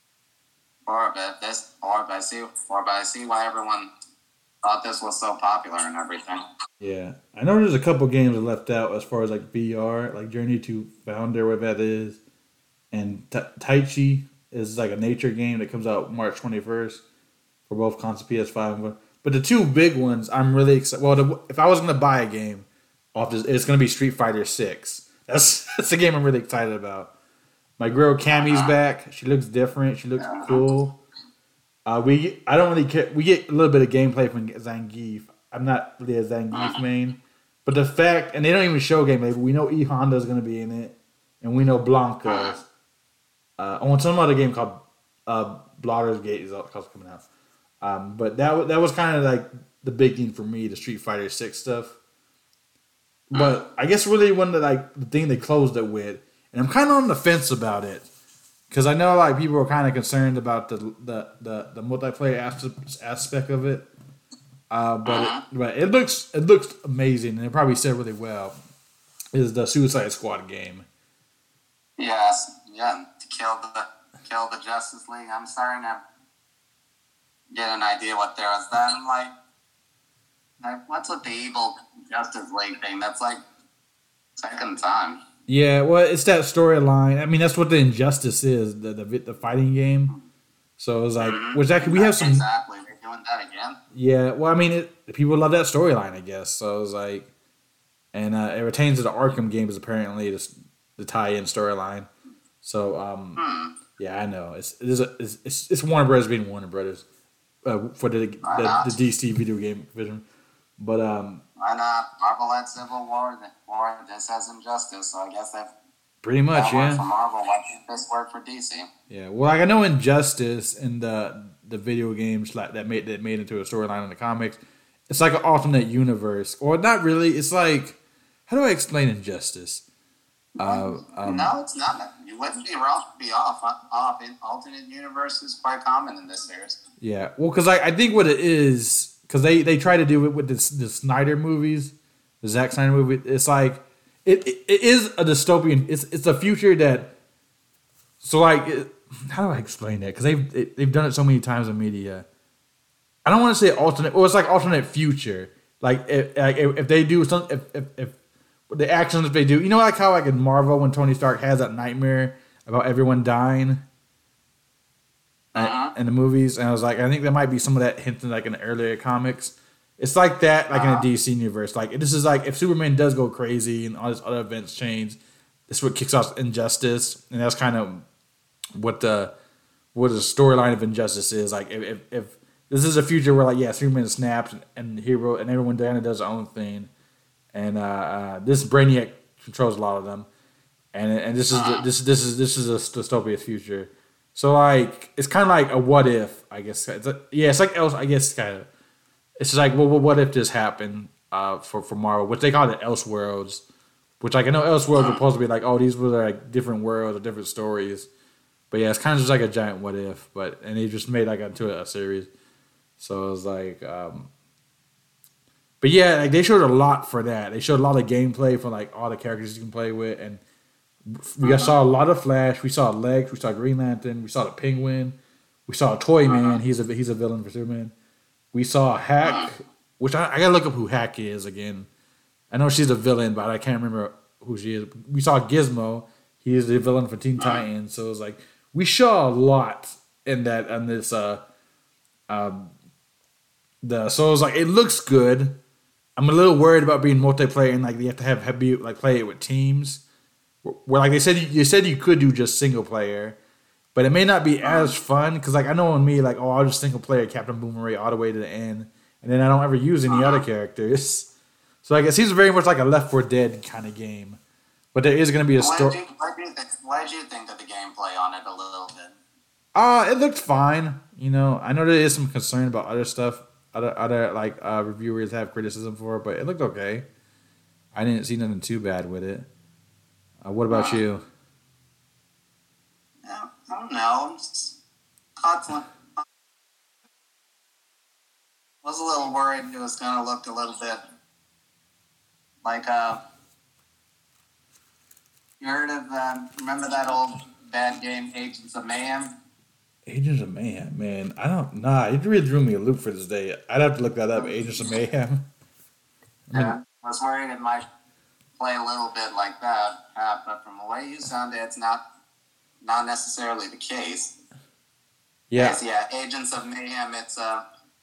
or but this or but I see or but I see why everyone thought this was so popular and everything. Yeah, I know there's a couple games that left out as far as like V R, like Journey to Founder, whatever that is, and Ta- Tai Chi is like a nature game that comes out March twenty-first for both consoles, P S five and. But the two big ones, I'm really excited. Well, the, if I was going to buy a game, off this, it's going to be Street Fighter six. That's that's the game I'm really excited about. My girl Cammy's back. She looks different. She looks cool. Uh, we I don't really care. We get a little bit of gameplay from Zangief. I'm not really a Zangief main, but the fact, and they don't even show gameplay. But we know E Honda's going to be in it, and we know Blanca. Uh, on some other game called uh, Baldur's Gate is also coming out. Um, but that that was kind of like the big thing for me, the Street Fighter six stuff. But I guess really one of like the thing they closed it with, and I'm kind of on the fence about it because I know like people are kind of concerned about the the the, the multiplayer as- aspect of it. Uh, but it, but it looks it looks amazing, and it probably said really well. Is the Suicide Squad game? Yes, yeah, to kill the kill the Justice League. I'm starting to get an idea what there is. Then I'm like, like, what's with the evil Justice League thing? That's like second time. Yeah, well, it's that storyline. I mean, that's what the Injustice is, the the, the fighting game. So it was like, mm-hmm. which actually we have some exactly. They're doing that again. Yeah, well, I mean, it, people love that storyline, I guess. So it was like, and uh, it retains to the Arkham games apparently the the tie-in storyline. So um, hmm. yeah, I know it's it is a, it's, it's it's Warner Brothers being Warner Brothers. Uh, for the the, the D C video game division, but um, why not? Marvel had Civil War, War. This has Injustice, so I guess that pretty much, yeah. For Marvel, why can't this work for D C? Yeah, well, like I know Injustice in the the video games like that made that made into a storyline in the comics. It's like an alternate universe, or not really. It's like, how do I explain Injustice? Uh, um, no, it's not. You wouldn't be wrong. Be off. Off. In alternate universe is quite common in this series. Yeah, well, because I, I think what it is, because they, they try to do it with this, the Snyder movies, the Zack Snyder movie. It's like it it, it is a dystopian. It's it's a future that. So like, it, how do I explain that? Because they've it, they've done it so many times in media. I don't want to say alternate. Well, it's like alternate future. Like if like if they do some if if. if the actions that they do, you know, like how like in Marvel when Tony Stark has that nightmare about everyone dying uh-huh. in the movies, and I was like, I think there might be some of that hinted like in the earlier comics. It's like that, like uh-huh. in the D C universe. Like this is like if Superman does go crazy and all these other events change, this is what kicks off Injustice, and that's kind of what the what the storyline of Injustice is. Like if, if if this is a future where like yeah, Superman snaps and, and hero and everyone down and does their own thing. And uh, uh, this Brainiac controls a lot of them, and and this is the, this this is this is a dystopian future. So like it's kind of like a what if, I guess. It's a, yeah, it's like else. I guess kind of. It's just like well, what if this happened uh, for for Marvel, which they call it Elseworlds, which like I know Elseworlds are supposed to be like oh these were like different worlds or different stories, but yeah, it's kind of just like a giant what if. But and they just made like into a, a series, so it was like. Um, But yeah, like they showed a lot for that. They showed a lot of gameplay for like all the characters you can play with, and we uh-huh. saw a lot of Flash. We saw Lex. We saw Green Lantern. We saw the Penguin. We saw Toy Man. Uh-huh. He's a he's a villain for Superman. We saw Hack, uh-huh. which I, I gotta look up who Hack is again. I know she's a villain, but I can't remember who she is. We saw Gizmo. He is the villain for Teen Titans. So it was like we saw a lot in that on this. Uh, um, the so it was like it looks good. I'm a little worried about being multiplayer and like you have to have, have be like play it with teams. Where like they said you, you said you could do just single player, but it may not be as fun because like I know on me like oh I'll just single player Captain Boomerang all the way to the end, and then I don't ever use any other characters. So like it seems very much like a Left four Dead kind of game, but there is going to be a story. What did you think? What did you think of the gameplay on it a little bit? Uh, it looked fine. You know, I know there is some concern about other stuff. Other other like uh, reviewers have criticism for it, but it looked okay. I didn't see nothing too bad with it. Uh, what about uh, you? I don't know. Constantly was a little worried. It was kind of looked a little bit like uh. You heard of um, remember that old bad game Agents of Mayhem? Agents of Mayhem, man. I don't nah. It really drew me a loop for this day. I'd have to look that up. Agents of Mayhem. I, mean, yeah, I was worried it might play a little bit like that, uh, but from the way you sounded, it's not not necessarily the case. Yeah, yes, yeah. Agents of Mayhem. It's a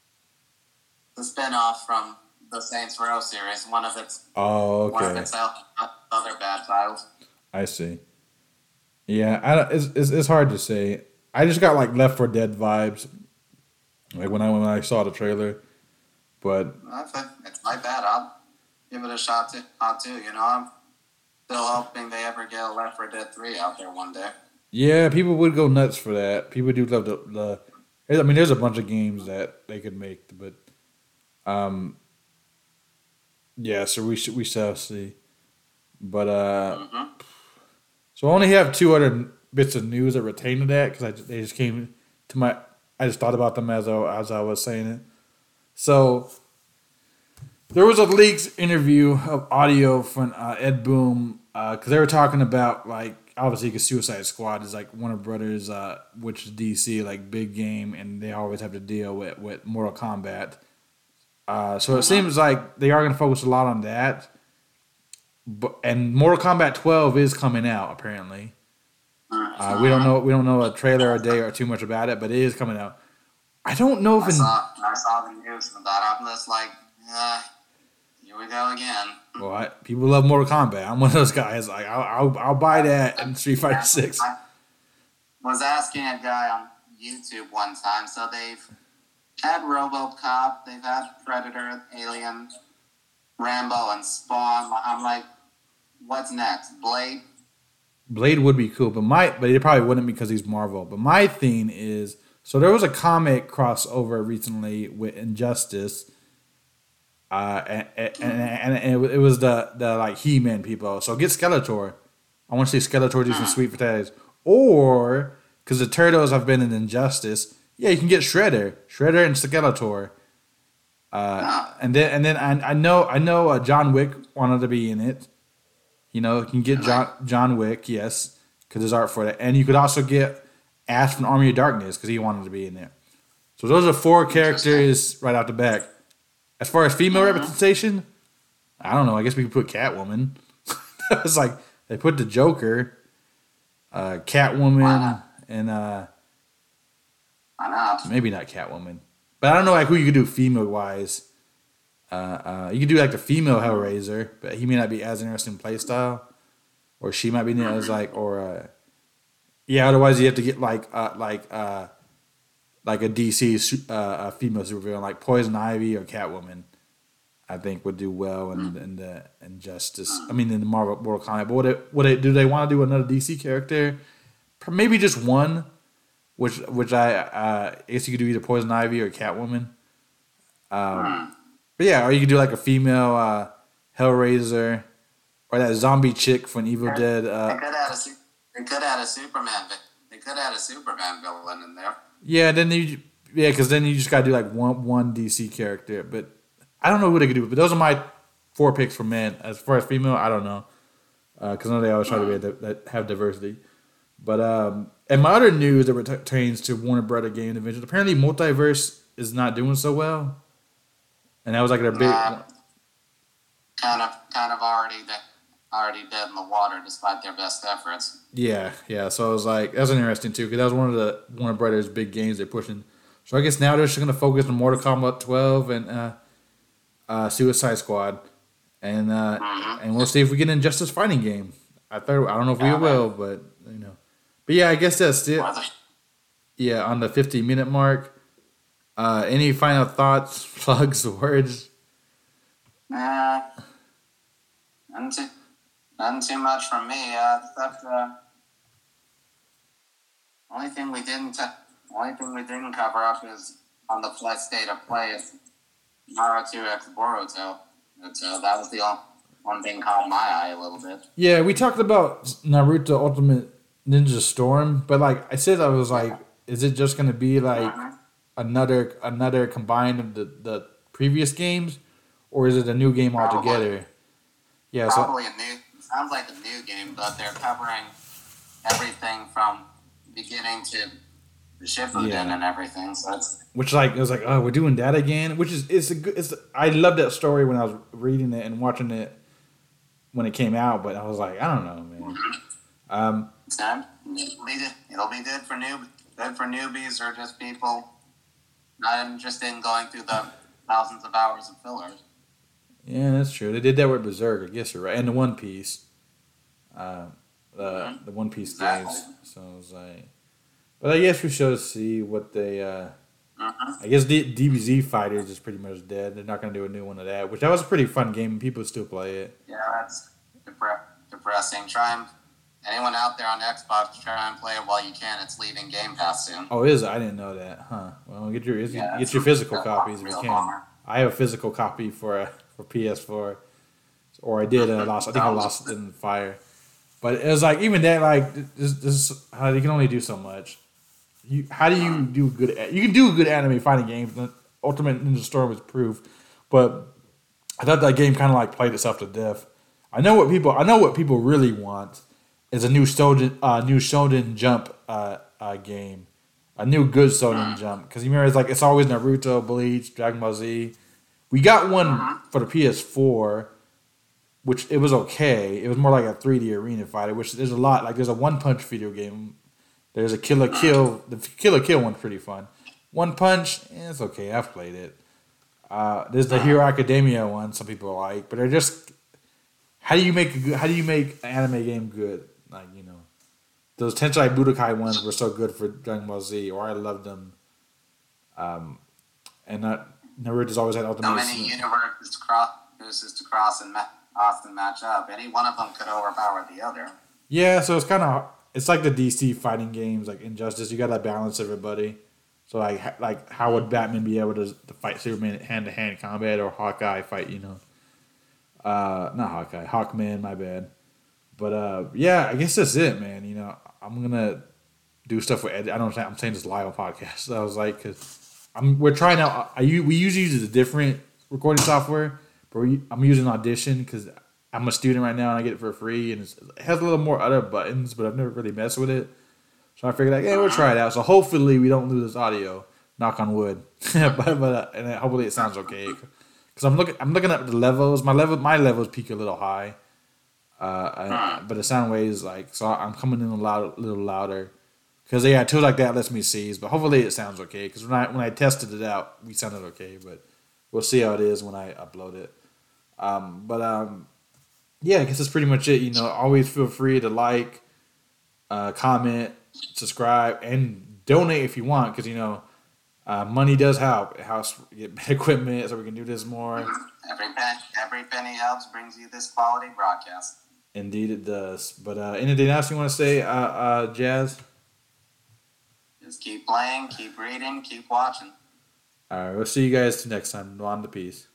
the spinoff from the Saints Row series. One of its oh, okay. One of its other bad titles. I see. Yeah, I it's, it's it's hard to say. I just got like Left four Dead vibes, like when I when I saw the trailer. But it's my bad. I'll give it a shot too. I'll too. You know, I'm still hoping they ever get a Left four Dead three out there one day. Yeah, people would go nuts for that. People do love the. the I mean, there's a bunch of games that they could make, but um, yeah. So we should we shall see. But uh, mm-hmm. So I only have two other bits of news that pertain to that because they just came to my. I just thought about them as I, as I was saying it. So there was a leaked interview of audio from uh, Ed Boon because uh, they were talking about like obviously because Suicide Squad is like Warner Brothers, uh, which is D C, like big game, and they always have to deal with with Mortal Kombat. Uh, so it seems like they are going to focus a lot on that. But and Mortal Kombat twelve is coming out apparently. Uh, we don't know. We don't know a trailer or a day or too much about it, but it is coming out. I don't know if I saw, I saw the news for that. I'm just like, uh, here we go again. Well, I, people love Mortal Kombat. I'm one of those guys. Like, I'll I'll, I'll buy that in Street Fighter Six. I was asking a guy on YouTube one time. So they've had RoboCop, they've had Predator, Alien, Rambo, and Spawn. I'm like, what's next? Blade. Blade would be cool, but my but it probably wouldn't because he's Marvel. But my thing is, so there was a comic crossover recently with Injustice, uh, and and, and, and it was the the like He-Man people. So get Skeletor. I want to see Skeletor do some sweet potatoes, or because the Turtles have been in Injustice, yeah, you can get Shredder, Shredder and Skeletor. Uh, and then and then I I know I know uh, John Wick wanted to be in it. You know, you can get John John Wick, yes, because there's art for that. And you could also get Ash from Army of Darkness because he wanted to be in there. So those are four characters right out the back. As far as female mm-hmm. representation, I don't know. I guess we could put Catwoman. It's like they put the Joker, uh, Catwoman, and uh, Why not? Maybe not Catwoman. But I don't know like who you could do female-wise. Uh, uh, you could do like the female Hellraiser, but he may not be as interesting in play style, or she might be as like, or uh, yeah. Otherwise, you have to get like uh, like uh, like a D C uh, a female supervillain like Poison Ivy or Catwoman. I think would do well in in the Injustice. I mean, in the Marvel Mortal Kombat. But what it, what it, do they want to do another D C character? Maybe just one, which which I uh, I guess you could do either Poison Ivy or Catwoman. Um. But yeah, or you could do like a female uh, Hellraiser, or that zombie chick from Evil they, Dead. Uh, they could add a they could add a Superman. They could add a Superman villain in there. Yeah, then you yeah, because then you just gotta do like one one D C character. But I don't know who they could do. But those are my four picks for men. As far as female, I don't know, because uh, I know they always try to be that have diversity. But um, and my other news that pertains to Warner Brother game division, apparently Multiverse is not doing so well. And that was like their big. Uh, kind of, kind of already. That already dead in the water despite their best efforts. Yeah, yeah. So I was like, that's interesting too, because that was one of the Warner Brothers big games they're pushing. So I guess now they're just gonna focus on Mortal Kombat twelve and uh, uh, Suicide Squad, and uh, mm-hmm. and we'll see if we get an Injustice fighting game. I thought I don't know if we yeah, will, man. but you know, but yeah, I guess that's it. Yeah, on the fifty minute mark. Uh, any final thoughts, plugs, words? Uh, none too, none too much from me. Uh, except uh, only thing we didn't, uh, only thing we didn't cover up is on the play state of play is Naruto X Boruto. But, uh, that was the only one thing caught my eye a little bit. Yeah, we talked about Naruto Ultimate Ninja Storm, but like I said, I was like, yeah. is it just gonna be like mm-hmm. another another combined of the, the previous games, or is it a new game Probably. altogether? Yeah, Probably so, a new. Sounds like a new game, but they're covering everything from beginning to the Shippuden yeah. and everything. So it's which like it was like, oh, we're doing that again, which is it's a good. It's I loved that story when I was reading it and watching it when it came out, but I was like, I don't know, man. Um, it'll be it'll be good for new good for newbies or just people not interested in going through the thousands of hours of fillers. Yeah, that's true. They did that with Berserk, I guess you're right, and the One Piece, uh, uh mm-hmm. the One Piece exactly. games. So I was like, but I guess we should see what they. Uh, mm-hmm. I guess D- DBZ Fighters is pretty much dead. They're not going to do a new one of that, which that was a pretty fun game. People still play it. Yeah, that's depre- depressing. Try and anyone out there on Xbox, try and play it while you can. It's leaving Game Pass soon. Oh, is it? I didn't know that. Huh. Well, get your yeah, get your physical copies if you can. Bummer. I have a physical copy for uh, for P S four, or I did. Uh, lost. I think I lost it in the fire. But it was like even that. Like this, this how you can only do so much. You how do you do good? You can do good anime fighting games. Ultimate Ninja Storm was proof, but I thought that game kind of like played itself to death. I know what people. I know what people really want is a new Shonen, uh, new Shonen Jump uh, uh, game, a new good Shonen Jump. Because you remember, it's like it's always Naruto, Bleach, Dragon Ball Z. We got one for the P S four, which it was okay. It was more like a three D arena fighter, which there's a lot. Like there's a One Punch video game. There's a Kill la Kill. The Kill la Kill one's pretty fun. One Punch, eh, it's okay. I've played it. Uh, there's the Hero Academia one. Some people like, but they're just. How do you make a good, How do you make an anime game good? Like you know, those Tensei Budokai ones were so good for Dragon Ball Z, or I loved them. Um, and that Naruto's always had ultimate. So many universes to cross, to cross and ma- often match up. Any one of them could overpower the other. Yeah, so it's kind of. It's like the D C fighting games, like Injustice. You got to balance everybody. So like, like how would Batman be able to, to fight Superman hand to hand combat, or Hawkeye fight? You know, uh, not Hawkeye, Hawkman. My bad. But uh, yeah, I guess that's it, man. You know, I'm gonna do stuff with Ed. I don't. I'm saying this live on podcast. So I was like, cause I'm. We're trying out. I we usually use a different recording software, but we, I'm using Audition because I'm a student right now and I get it for free, and it's, it has a little more other buttons, but I've never really messed with it. So I figured like, hey, we'll try it out. So hopefully we don't lose this audio. Knock on wood. but but uh, and hopefully it sounds okay. Because I'm looking, I'm looking at the levels. My level, my levels peak a little high. Uh, I, but the sound waves like so. I'm coming in a loud, little louder. Because yeah, tools like that lets me seize. But hopefully it sounds okay. Because when I when I tested it out, we sounded okay. But we'll see how it is when I upload it. Um, but um. Yeah, I guess that's pretty much it. You know, always feel free to like, uh, comment, subscribe, and donate if you want. Because, you know, uh, money does help. It helps get better equipment so we can do this more. Every penny, every penny helps, brings you this quality broadcast. Indeed it does. But uh, anything else you want to say, uh, uh, Jazz? Just keep playing, keep reading, keep watching. All right, we'll see you guys next time. On the peace.